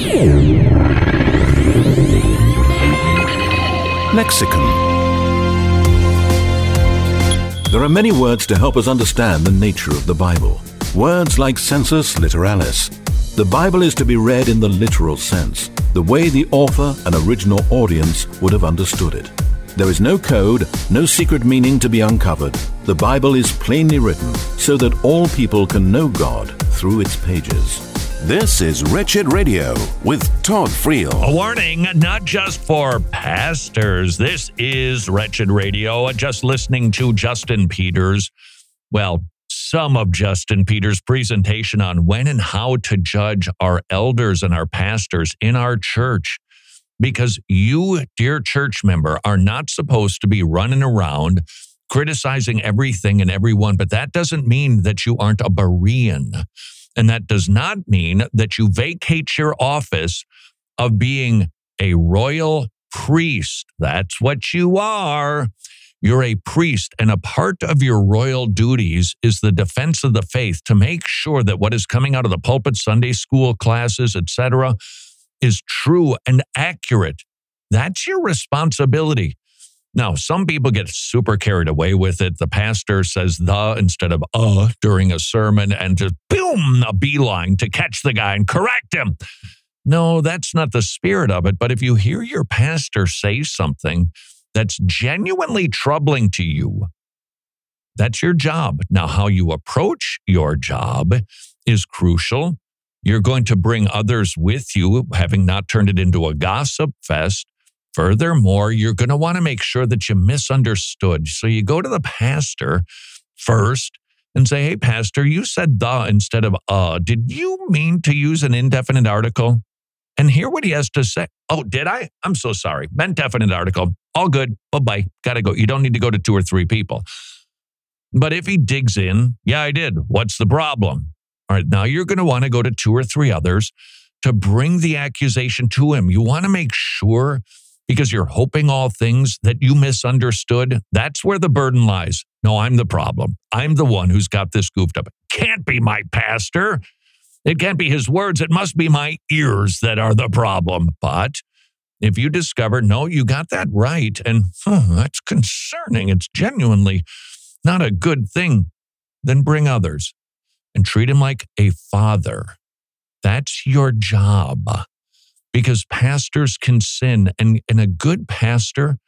Lexicon. There are many words to help us understand the nature of the Bible. Words like sensus literalis. The Bible is to be read in the literal sense, the way the author and original audience would have understood it. There is no code, no secret meaning to be uncovered. The Bible is plainly written so that all people can know God through its pages. This is Wretched Radio with Todd Friel. A warning, not just for pastors. This is Wretched Radio. Just listening to Justin Peters, some of Justin Peters' presentation on when and how to judge our elders and our pastors in our church. Because you, dear church member, are not supposed to be running around criticizing everything and everyone, but that doesn't mean that you aren't a Berean. And that does not mean that you vacate your office of being a royal priest. That's what you are. You're a priest, and a part of your royal duties is the defense of the faith, to make sure that what is coming out of the pulpit, Sunday school classes, etc., is true and accurate. That's your responsibility. Now, some people get super carried away with it. The pastor says the instead of during a sermon and just boom, a beeline to catch the guy and correct him. No, that's not the spirit of it. But if you hear your pastor say something that's genuinely troubling to you, that's your job. Now, how you approach your job is crucial. You're going to bring others with you, having not turned it into a gossip fest. Furthermore, you're going to want to make sure that you misunderstood. So you go to the pastor first and say, hey, pastor, you said the instead of Did you mean to use an indefinite article? And hear what he has to say. Oh, did I? I'm so sorry. Meant definite article. All good. Bye-bye. Got to go. You don't need to go to 2 or 3 people. But if he digs in, yeah, I did. What's the problem? All right, now you're going to want to go to 2 or 3 others to bring the accusation to him. You want to make sure, because you're hoping all things, that you misunderstood. That's where the burden lies. No, I'm the problem. I'm the one who's got this goofed up. It can't be my pastor. It can't be his words. It must be my ears that are the problem. But if you discover, no, you got that right, and that's concerning, it's genuinely not a good thing, then bring others and treat him like a father. That's your job. Because pastors can sin, and a good pastor,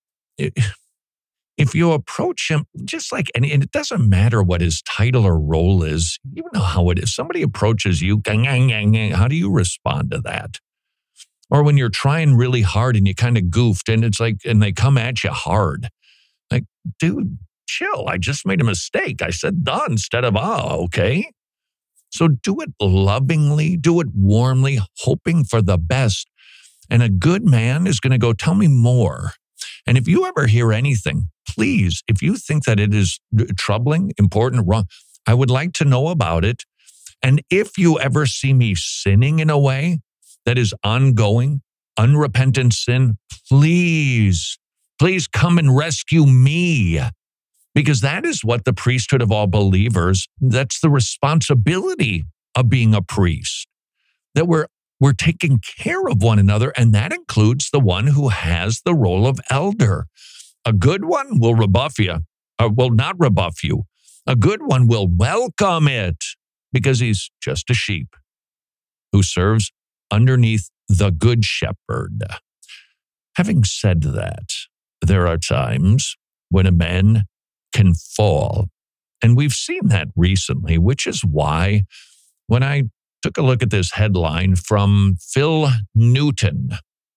if you approach him just like, and it doesn't matter what his title or role is, you know how it is. Somebody approaches you, how do you respond to that? Or when you're trying really hard and you kind of goofed, and it's like, and they come at you hard. Like, dude, chill. I just made a mistake. I said the instead of okay? So do it lovingly, do it warmly, hoping for the best. And a good man is going to go, tell me more. And if you ever hear anything, please, if you think that it is troubling, important, wrong, I would like to know about it. And if you ever see me sinning in a way that is ongoing, unrepentant sin, please come and rescue me. Because that is what the priesthood of all believers, that's the responsibility of being a priest. That we're taking care of one another, and that includes the one who has the role of elder. A good one will rebuff you, or will not rebuff you. A good one will welcome it, because he's just a sheep who serves underneath the good shepherd. Having said that, there are times when a man can fall. And we've seen that recently, which is why when I took a look at this headline from Phil Newton.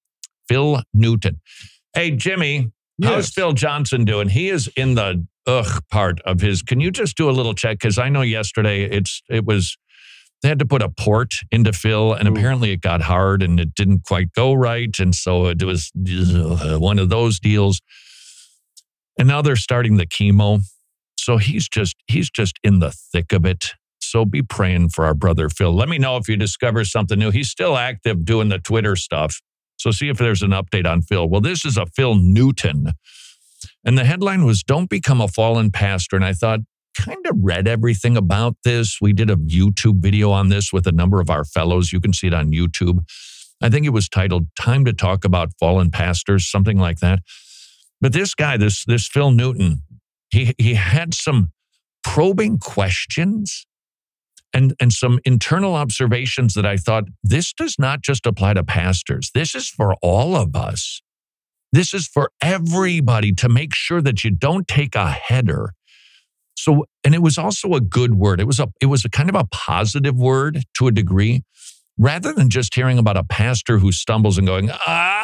Hey, Jimmy, how's Phil Johnson doing? He is in the part of his. Can you just do a little check? Because I know yesterday they had to put a port into Phil, and apparently it got hard and it didn't quite go right. And so it was one of those deals. And now they're starting the chemo. So he's just in the thick of it. So be praying for our brother Phil. Let me know if you discover something new. He's still active doing the Twitter stuff. So see if there's an update on Phil. Well, this is a Phil Newton. And the headline was, "Don't become a fallen pastor." And I thought, kind of read everything about this. We did a YouTube video on this with a number of our fellows. You can see it on YouTube. I think it was titled Time to Talk About Fallen Pastors, something like that. But this guy, this Phil Newton, he had some probing questions and some internal observations that I thought, this does not just apply to pastors. This is for all of us. This is for everybody, to make sure that you don't take a header. So, and it was also a good word. It was a kind of a positive word to a degree, rather than just hearing about a pastor who stumbles and going,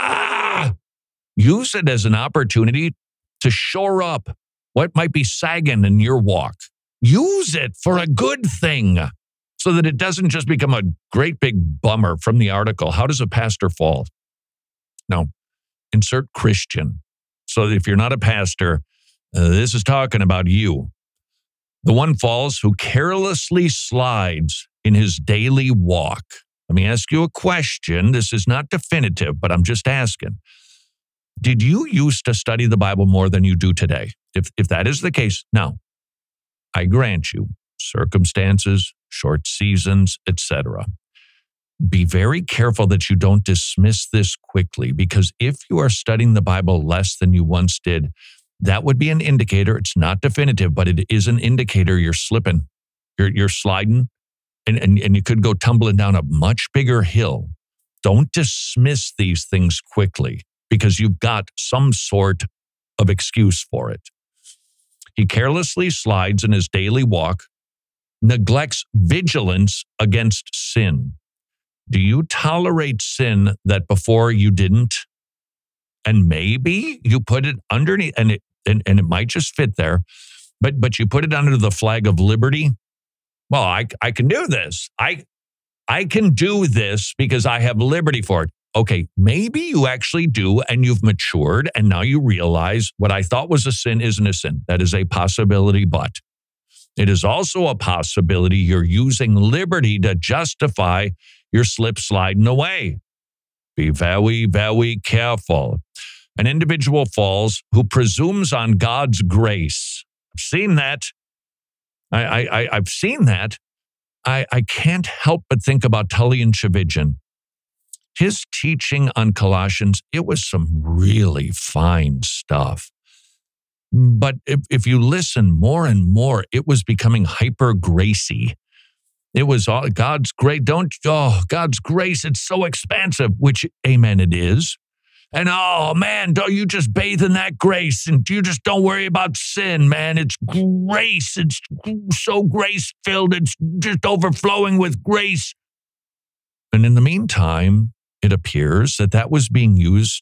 use it as an opportunity to shore up what might be sagging in your walk. Use it for a good thing so that it doesn't just become a great big bummer from the article. How does a pastor fall? Now, insert Christian. So if you're not a pastor, this is talking about you. The one falls who carelessly slides in his daily walk. Let me ask you a question. This is not definitive, but I'm just asking. Did you used to study the Bible more than you do today? If that is the case, now, I grant you, circumstances, short seasons, etc. Be very careful that you don't dismiss this quickly, because if you are studying the Bible less than you once did, that would be an indicator. It's not definitive, but it is an indicator you're slipping, you're sliding, and you could go tumbling down a much bigger hill. Don't dismiss these things quickly, because you've got some sort of excuse for it. He carelessly slides in his daily walk, neglects vigilance against sin. Do you tolerate sin that before you didn't? And maybe you put it underneath, and it might just fit there, but you put it under the flag of liberty. Well, I can do this. I can do this because I have liberty for it. Okay, maybe you actually do, and you've matured, and now you realize what I thought was a sin isn't a sin. That is a possibility, but it is also a possibility you're using liberty to justify your slip sliding away. Be very, very careful. An individual falls who presumes on God's grace. I've seen that. I've seen that. I can't help but think about Tully and Tchividjian. His teaching on Colossians, it was some really fine stuff. But if you listen more and more, it was becoming hyper-gracy. It was all God's grace. God's grace, it's so expansive, which, amen, it is. And oh, man, don't you just bathe in that grace and you just don't worry about sin, man. It's grace. It's so grace-filled. It's just overflowing with grace. And in the meantime, it appears that was being used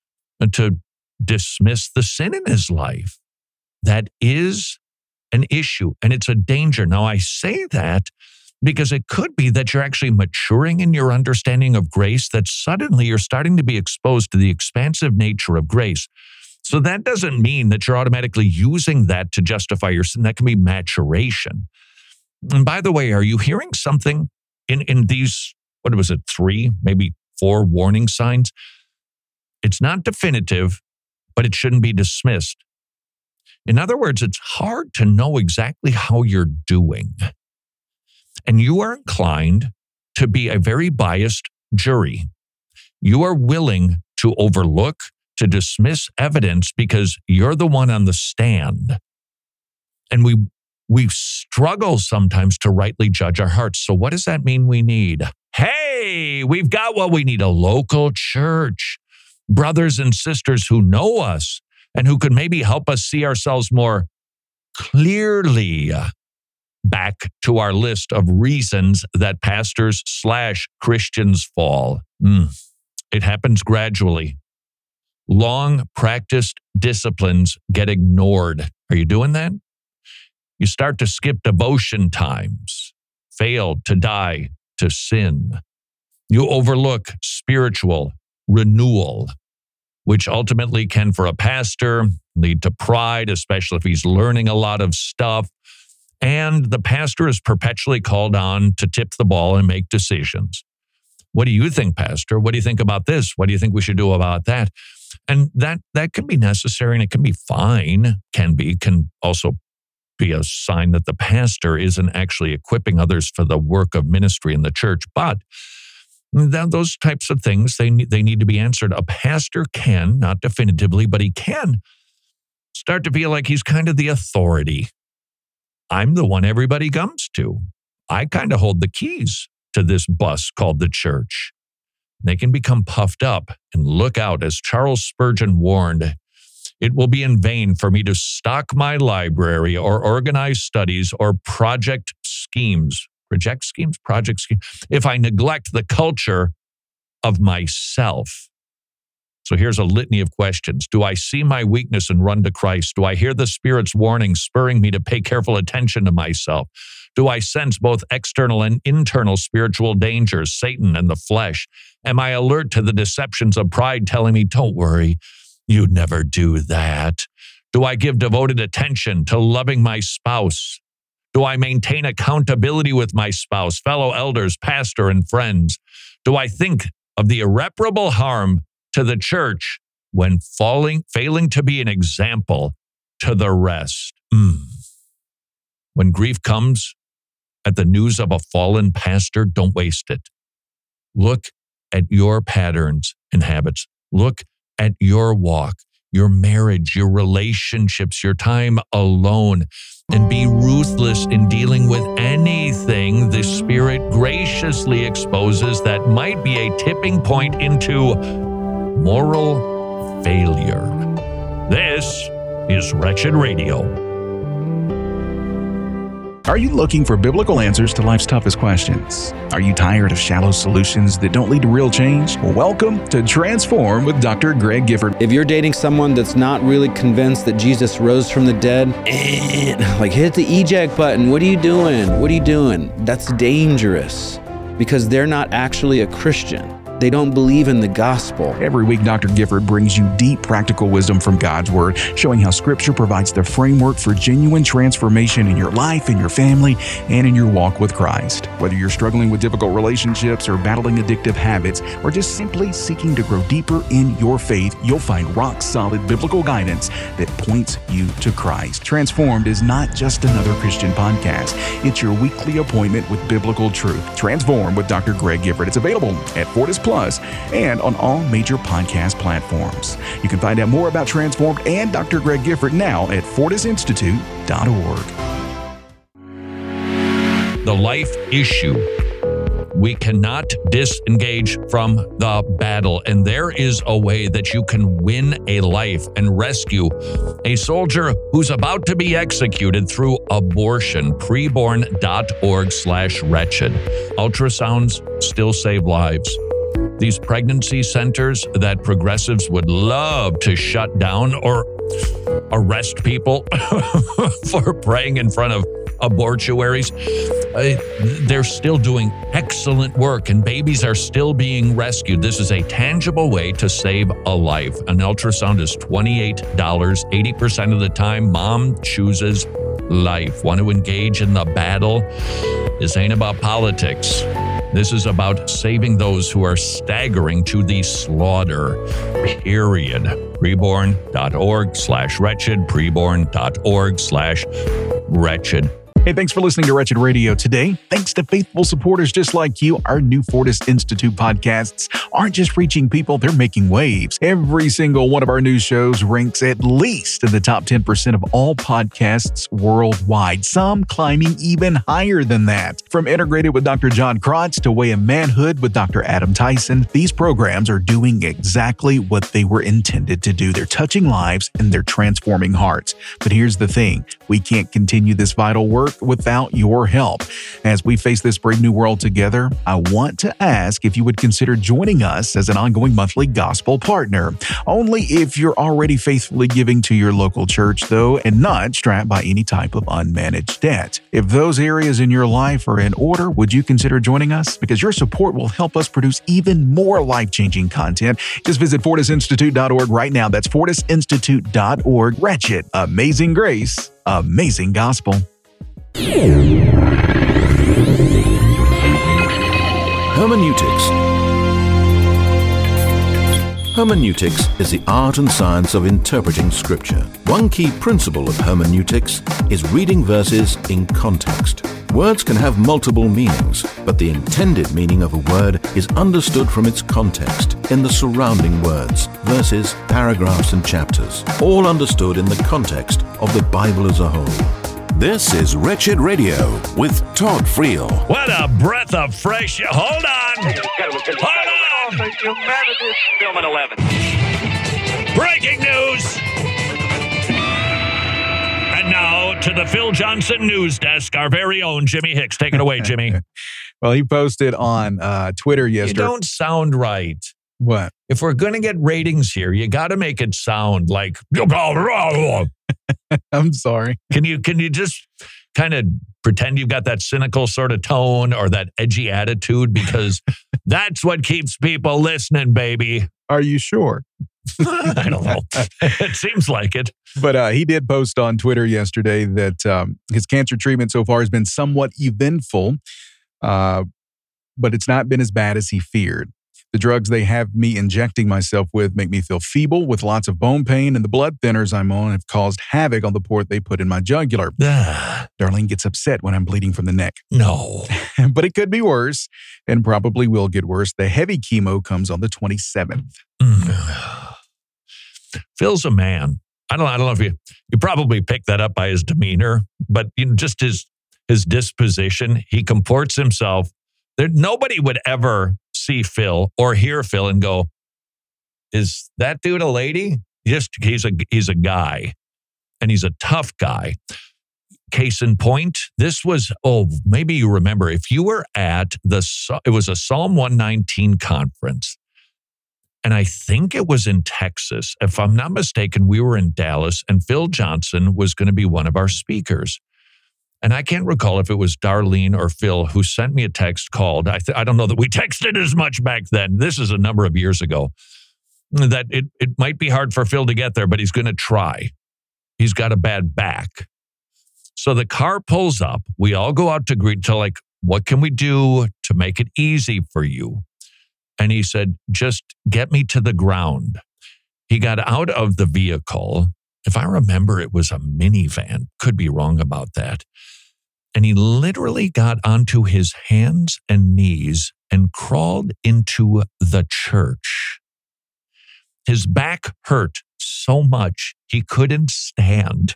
to dismiss the sin in his life. That is an issue, and it's a danger. Now, I say that because it could be that you're actually maturing in your understanding of grace, that suddenly you're starting to be exposed to the expansive nature of grace. So that doesn't mean that you're automatically using that to justify your sin. That can be maturation. And by the way, are you hearing something in these, 3, maybe 4 warning signs? It's not definitive, but it shouldn't be dismissed. In other words, it's hard to know exactly how you're doing. And you are inclined to be a very biased jury. You are willing to overlook, to dismiss evidence because you're the one on the stand. And we struggle sometimes to rightly judge our hearts. So what does that mean we need? Hey, we've got what we need: a local church, brothers and sisters who know us and who could maybe help us see ourselves more clearly. Back to our list of reasons that pastors/Christians fall. It happens gradually. Long practiced disciplines get ignored. Are you doing that? You start to skip devotion times, fail to die to sin. You overlook spiritual renewal, which ultimately can, for a pastor, lead to pride, especially if he's learning a lot of stuff. And the pastor is perpetually called on to tip the ball and make decisions. What do you think, Pastor? What do you think about this? What do you think we should do about that? And that can be necessary and it can be fine, can also be a sign that the pastor isn't actually equipping others for the work of ministry in the church. But those types of things, they need to be answered. A pastor can, not definitively, but he can start to feel like he's kind of the authority. I'm the one everybody comes to. I kind of hold the keys to this bus called the church. They can become puffed up and look out. As Charles Spurgeon warned, it will be in vain for me to stock my library or organize studies or project schemes if I neglect the culture of myself. So here's a litany of questions. Do I see my weakness and run to Christ? Do I hear the Spirit's warning spurring me to pay careful attention to myself? Do I sense both external and internal spiritual dangers, Satan and the flesh? Am I alert to the deceptions of pride telling me, don't worry, you'd never do that? Do I give devoted attention to loving my spouse? Do I maintain accountability with my spouse, fellow elders, pastor, and friends? Do I think of the irreparable harm to the church when failing to be an example to the rest? When grief comes at the news of a fallen pastor, don't waste it. Look at your patterns and habits. Look at your walk, your marriage, your relationships, your time alone, and be ruthless in dealing with anything the Spirit graciously exposes that might be a tipping point into moral failure. This is Wretched Radio. Are you looking for biblical answers to life's toughest questions? Are you tired of shallow solutions that don't lead to real change? Welcome to Transform with Dr. Greg Gifford. If you're dating someone that's not really convinced that Jesus rose from the dead, hit the eject button. What are you doing? What are you doing? That's dangerous because they're not actually a Christian. They don't believe in the gospel. Every week, Dr. Gifford brings you deep practical wisdom from God's Word, showing how Scripture provides the framework for genuine transformation in your life, in your family, and in your walk with Christ. Whether you're struggling with difficult relationships or battling addictive habits, or just simply seeking to grow deeper in your faith, you'll find rock-solid biblical guidance that points you to Christ. Transformed is not just another Christian podcast. It's your weekly appointment with biblical truth. Transform with Dr. Greg Gifford. It's available at Fortis Plus and on all major podcast platforms. You can find out more about Transformed and Dr. Greg Gifford now at fortisinstitute.org. The life issue. We cannot disengage from the battle, and there is a way that you can win a life and rescue a soldier who's about to be executed through abortion. Preborn.org/wretched. Ultrasounds still save lives. These pregnancy centers that progressives would love to shut down or arrest people for praying in front of abortuaries, they're still doing excellent work and babies are still being rescued. This is a tangible way to save a life. An ultrasound is $28. 80% of the time, mom chooses life. Want to engage in the battle? This ain't about politics. This is about saving those who are staggering to the slaughter, period. Preborn.org/wretched, preborn.org/wretched. Hey, thanks for listening to Wretched Radio today. Thanks to faithful supporters just like you, our new Fortis Institute podcasts aren't just reaching people, they're making waves. Every single one of our new shows ranks at least in the top 10% of all podcasts worldwide, some climbing even higher than that. From Integrated with Dr. John Krotz to Way of Manhood with Dr. Adam Tyson, these programs are doing exactly what they were intended to do. They're touching lives and they're transforming hearts. But here's the thing, we can't continue this vital work without your help. As we face this brave new world together, I want to ask if you would consider joining us as an ongoing monthly gospel partner. Only if you're already faithfully giving to your local church, though, and not strapped by any type of unmanaged debt. If those areas in your life are in order, would you consider joining us? Because your support will help us produce even more life-changing content. Just visit fortisinstitute.org right now. That's fortisinstitute.org. Wretched, amazing grace, amazing gospel. Hermeneutics. Hermeneutics is the art and science of interpreting Scripture. One key principle of hermeneutics is reading verses in context. Words can have multiple meanings, but the intended meaning of a word is understood from its context in the surrounding words, verses, paragraphs, and chapters, all understood in the context of the Bible as a whole. This is Wretched Radio with Todd Friel. What a breath of fresh... Hold on! Hold on! Film at 11. Breaking news! And now to the Phil Johnson news desk, our very own Jimmy Hicks. Take it away, Jimmy. Well, he posted on Twitter yesterday. You don't sound right. What? If we're going to get ratings here, you got to make it sound like... I'm sorry. Can you just kind of pretend you've got that cynical sort of tone or that edgy attitude? Because that's what keeps people listening, baby. Are you sure? I don't know. It seems like it. But he did post on Twitter yesterday that his cancer treatment so far has been somewhat eventful, but it's not been as bad as he feared. The drugs they have me injecting myself with make me feel feeble with lots of bone pain, and the blood thinners I'm on have caused havoc on the port they put in my jugular. Darlene gets upset when I'm bleeding from the neck. No. But it could be worse, and probably will get worse. The heavy chemo comes on the 27th. Phil's a man. I don't know if you probably picked that up by his demeanor, but just his disposition. He comports himself. Nobody would ever see Phil or hear Phil and go, is that dude a lady? He's a guy, and he's a tough guy. Case in point, this was, maybe you remember, if you were at it was a Psalm 119 conference, and I think it was in Texas. If I'm not mistaken, we were in Dallas, and Phil Johnson was going to be one of our speakers. And I can't recall if it was Darlene or Phil who sent me a text called, I don't know that we texted as much back then. This is a number of years ago. That it might be hard for Phil to get there, but he's going to try. He's got a bad back. So the car pulls up. We all go out to greet to what can we do to make it easy for you? And he said, just get me to the ground. He got out of the vehicle. If I remember, it was a minivan. Could be wrong about that. And he literally got onto his hands and knees and crawled into the church. His back hurt so much he couldn't stand.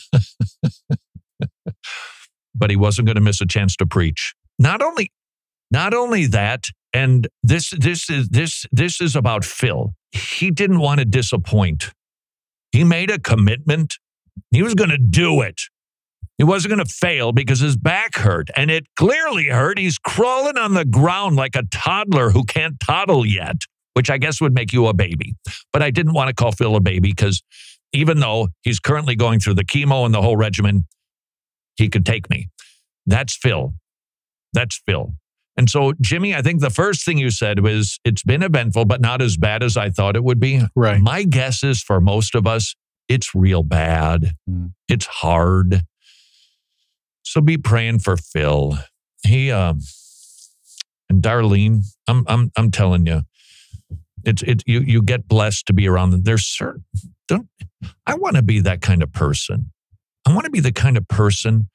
But he wasn't going to miss a chance to preach. Not only that, and this is about Phil. He didn't want to disappoint. He made a commitment. He was going to do it. He wasn't going to fail because his back hurt, and it clearly hurt. He's crawling on the ground like a toddler who can't toddle yet, which I guess would make you a baby. But I didn't want to call Phil a baby because even though he's currently going through the chemo and the whole regimen, he could take me. That's Phil. That's Phil. And so, Jimmy, I think the first thing you said was, it's been eventful, but not as bad as I thought it would be. Right. My guess is for most of us, it's real bad. It's hard. So be praying for Phil. He and Darlene, I'm telling you, you get blessed to be around them. There's certain, I want to be that kind of person. I want to be the kind of person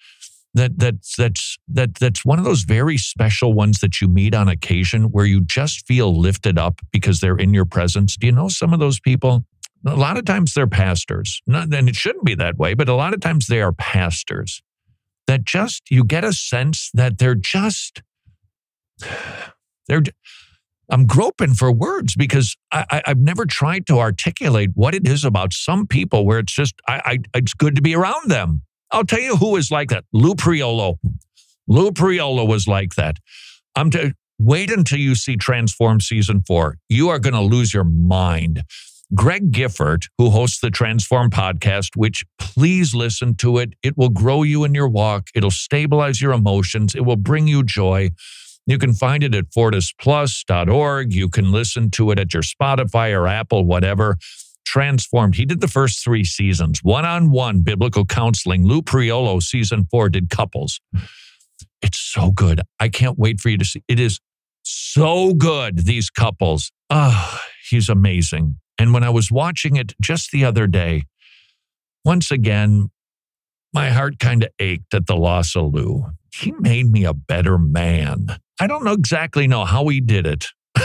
that's one of those very special ones that you meet on occasion where you just feel lifted up because they're in your presence. Do you know some of those people? A lot of times they're pastors. And it shouldn't be that way, but a lot of times they are pastors that you get a sense that I'm groping for words because I've never tried to articulate what it is about some people where it's just, it's good to be around them. I'll tell you who is like that. Lou Priolo. Lou Priolo was like that. Wait until you see Transform Season 4. You are going to lose your mind. Greg Gifford, who hosts the Transform podcast, which please listen to it. It will grow you in your walk. It'll stabilize your emotions. It will bring you joy. You can find it at fortisplus.org. You can listen to it at your Spotify or Apple, whatever. Transformed. He did the first 3 seasons. One-on-one biblical counseling. Lou Priolo, season 4, did couples. It's so good. I can't wait for you to see. It is so good, these couples. He's amazing. And when I was watching it just the other day, once again, my heart kind of ached at the loss of Lou. He made me a better man. I don't exactly know how he did it.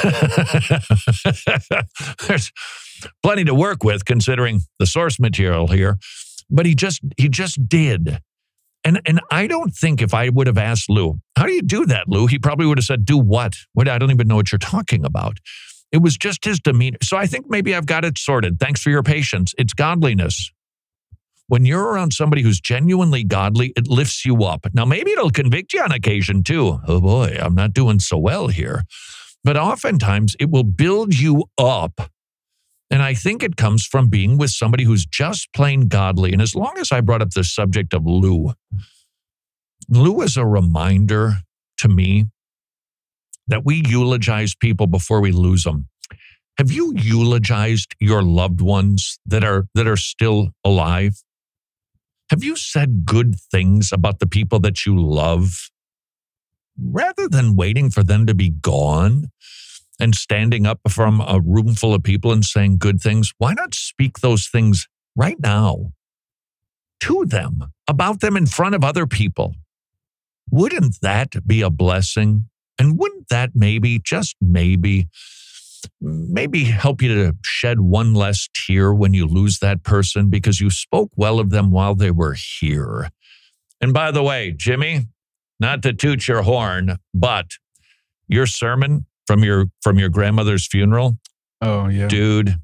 There's plenty to work with considering the source material here, but he just did. And I don't think if I would have asked Lou, how do you do that, Lou? He probably would have said, do what? What? I don't even know what you're talking about. It was just his demeanor. So I think maybe I've got it sorted. Thanks for your patience. It's godliness. When you're around somebody who's genuinely godly, it lifts you up. Now, maybe it'll convict you on occasion too. Oh boy, I'm not doing so well here. But oftentimes it will build you up. And I think it comes from being with somebody who's just plain godly. And as long as I brought up the subject of Lou is a reminder to me that we eulogize people before we lose them. Have you eulogized your loved ones that are still alive? Have you said good things about the people that you love rather than waiting for them to be gone and standing up from a room full of people and saying good things? Why not speak those things right now to them, about them in front of other people? Wouldn't that be a blessing? And wouldn't that maybe, just maybe help you to shed one less tear when you lose that person because you spoke well of them while they were here? And by the way, Jimmy, not to toot your horn, but your sermon from your grandmother's funeral. Oh yeah. Dude.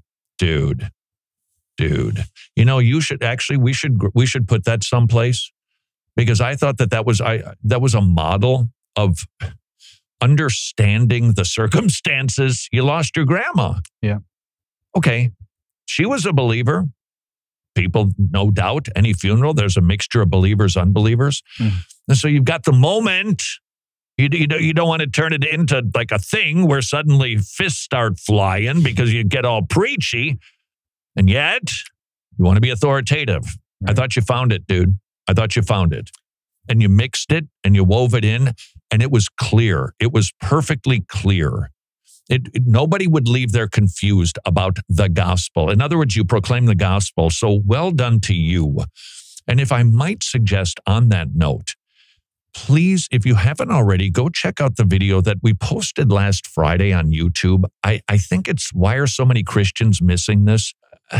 You know, we should put that someplace, because I thought that was a model of understanding the circumstances. You lost your grandma. Yeah. Okay. She was a believer. People, no doubt, any funeral, there's a mixture of believers, unbelievers. And so you've got the moment. You don't want to turn it into like a thing where suddenly fists start flying because you get all preachy. And yet, you want to be authoritative. Right. I thought you found it, dude. I thought you found it. And you mixed it and you wove it in, and it was clear. It was perfectly clear. Nobody would leave there confused about the gospel. In other words, you proclaim the gospel. So well done to you. And if I might suggest on that note, please, if you haven't already, go check out the video that we posted last Friday on YouTube. I think it's why are so many Christians missing this?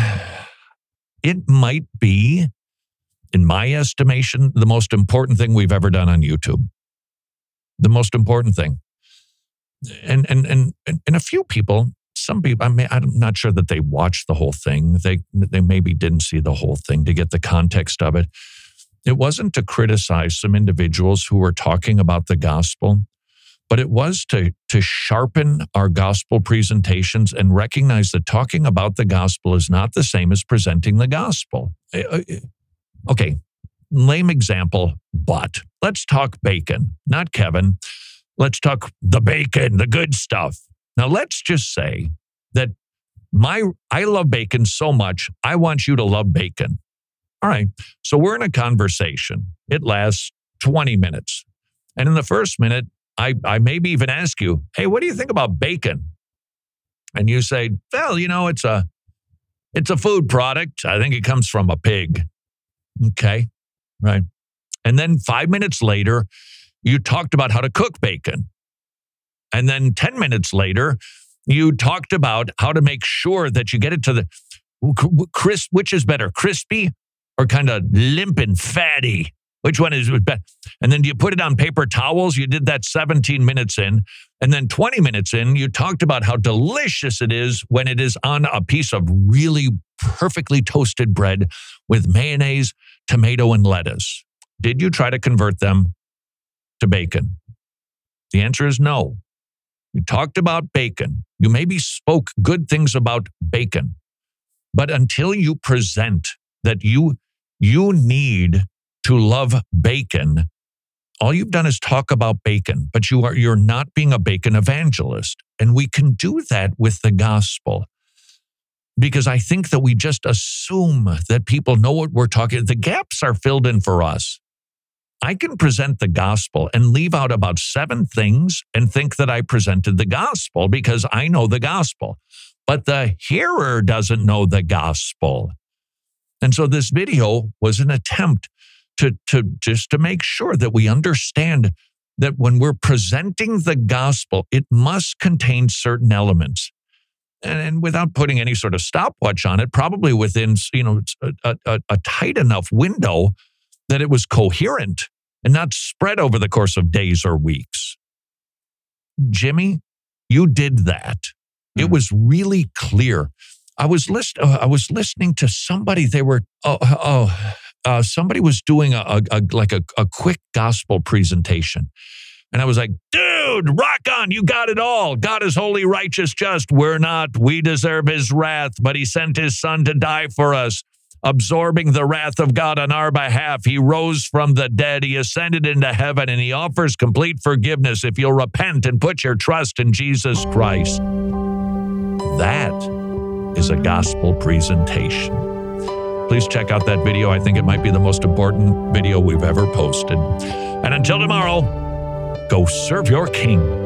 It might be, in my estimation, the most important thing we've ever done on YouTube. The most important thing. And a few people, some people, I'm not sure that they watched the whole thing. They maybe didn't see the whole thing to get the context of it. It wasn't to criticize some individuals who were talking about the gospel, but it was to sharpen our gospel presentations and recognize that talking about the gospel is not the same as presenting the gospel. Okay, lame example, but let's talk bacon, not Kevin. Let's talk the bacon, the good stuff. Now, let's just say that I love bacon so much, I want you to love bacon. All right, so we're in a conversation. It lasts 20 minutes. And in the first minute, I maybe even ask you, hey, what do you think about bacon? And you say, well, you know, it's a food product. I think it comes from a pig. Okay, right. And then 5 minutes later, you talked about how to cook bacon. And then 10 minutes later, you talked about how to make sure that you get it to the crisp. Which is better, crispy or kind of limp and fatty? Which one is better? And then you put it on paper towels. You did that 17 minutes in. And then 20 minutes in, you talked about how delicious it is when it is on a piece of really perfectly toasted bread with mayonnaise, tomato, and lettuce. Did you try to convert them to bacon? The answer is no. You talked about bacon. You maybe spoke good things about bacon. But until you present that you need to love bacon, all you've done is talk about bacon, but you're not being a bacon evangelist. And we can do that with the gospel. Because I think that we just assume that people know what we're talking. The gaps are filled in for us. I can present the gospel and leave out about 7 things and think that I presented the gospel because I know the gospel. but the hearer doesn't know the gospel. And so this video was an attempt to just to make sure that we understand that when we're presenting the gospel, it must contain certain elements. And without putting any sort of stopwatch on it, probably within, a tight enough window that it was coherent and not spread over the course of days or weeks. Jimmy, you did that. It was really clear. I was listening to somebody. They were somebody was doing a quick gospel presentation. And I was like, dude, rock on. You got it all. God is holy, righteous, just. We're not. We deserve his wrath, but he sent his son to die for us, absorbing the wrath of God on our behalf. He rose from the dead. He ascended into heaven, and he offers complete forgiveness if you'll repent and put your trust in Jesus Christ. That is a gospel presentation. Please check out that video. I think it might be the most important video we've ever posted. And until tomorrow, go serve your king.